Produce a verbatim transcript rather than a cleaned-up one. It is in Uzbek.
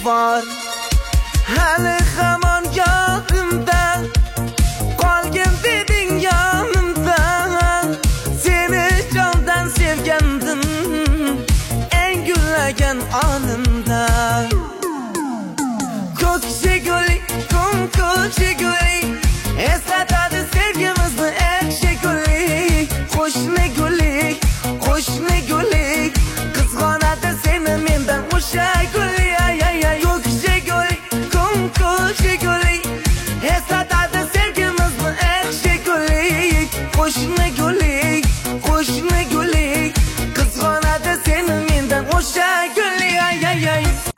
var. Hali hamon yodimda qolgin deding yonimda. Seni jondan sevgandim eng gullagan onimda. Ko'kchi guli, ko'kchi guli